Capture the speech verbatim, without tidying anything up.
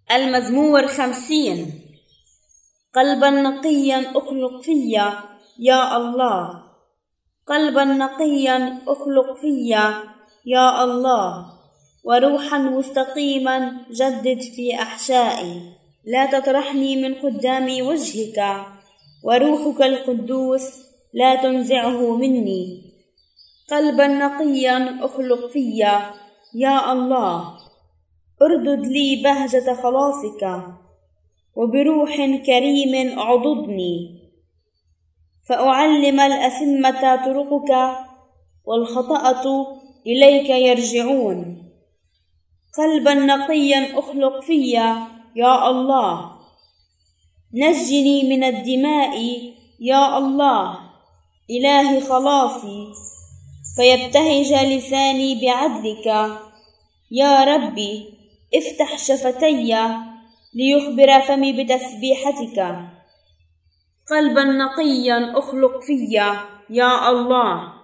المزمور خمسين. قلبا نقيا أخلق فيا يا الله، قلبا نقيا أخلق فيا يا الله، وروحا مستقيما جدد في أحشائي. لا تطرحني من قدام وجهك، وروحك القدوس لا تنزعه مني. قلبا نقيا أخلق فيا يا الله، اردد لي بهجة خلاصك، وبروح كريم اعضدني، فأعلم الأثمة طرقك، والخطأة إليك يرجعون. قلبا نقيا أخلق فيا يا الله، نجني من الدماء يا الله إلهي خلاصي، فيبتهج لساني بعدلك. يا ربي افتح شفتي ليخبر فمي بتسبيحتك. قلبا نقيا أخلق فيا يا الله.